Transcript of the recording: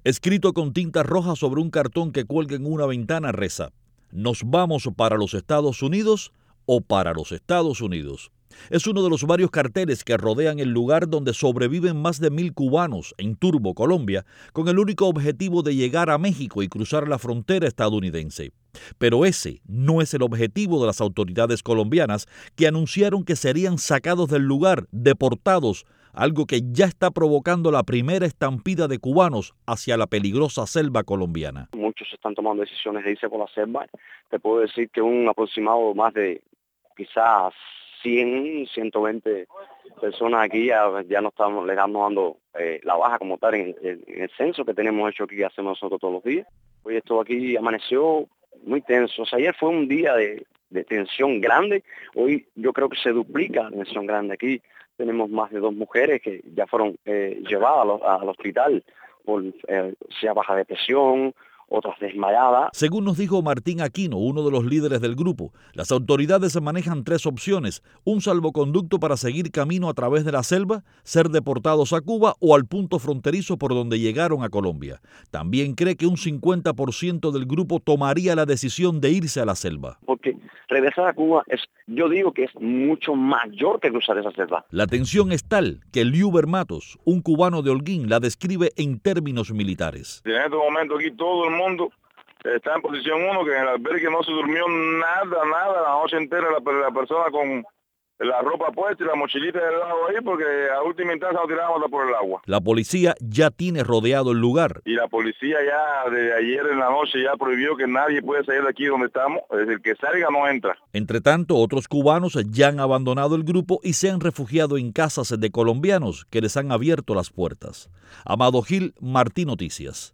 Escrito con tinta roja sobre un cartón que cuelga en una ventana reza: ¿nos vamos para los Estados Unidos o para los Estados Unidos? Es uno de los varios carteles que rodean el lugar donde sobreviven más de 1.000 cubanos en Turbo, Colombia, con el único objetivo de llegar a México y cruzar la frontera estadounidense. Pero ese no es el objetivo de las autoridades colombianas, que anunciaron que serían sacados del lugar, deportados, algo que ya está provocando la primera estampida de cubanos hacia la peligrosa selva colombiana. Muchos están tomando decisiones de irse por la selva. Te puedo decir que un aproximado más de quizás 100, 120 personas aquí ya no estamos, le estamos dando la baja como tal en el censo que tenemos hecho aquí, que hacemos nosotros todos los días. Hoy esto aquí amaneció muy tenso. O sea, ayer fue un día de tensión grande. Hoy yo creo que se duplica la tensión grande. Aquí tenemos más de 2 mujeres que ya fueron llevadas al hospital por sea baja de presión, otras desmayadas. Según nos dijo Martín Aquino, uno de los líderes del grupo, las autoridades manejan 3 opciones: un salvoconducto para seguir camino a través de la selva, ser deportados a Cuba o al punto fronterizo por donde llegaron a Colombia. También cree que un 50% del grupo tomaría la decisión de irse a la selva. Porque regresar a Cuba yo digo que es mucho mayor que cruzar esa selva. La tensión es tal que Liuber Matos, un cubano de Holguín, la describe en términos militares. En este momento aquí todo el mundo está en posición 1, que en el albergue no se durmió nada, la noche entera la persona con la ropa puesta y la mochilita del lado ahí, porque a última instancia nos tiramos por el agua. La policía ya tiene rodeado el lugar. Y la policía ya desde ayer en la noche ya prohibió que nadie puede salir de aquí donde estamos, es decir, que salga no entra. Entre tanto, otros cubanos ya han abandonado el grupo y se han refugiado en casas de colombianos que les han abierto las puertas. Amado Gil, Martí Noticias.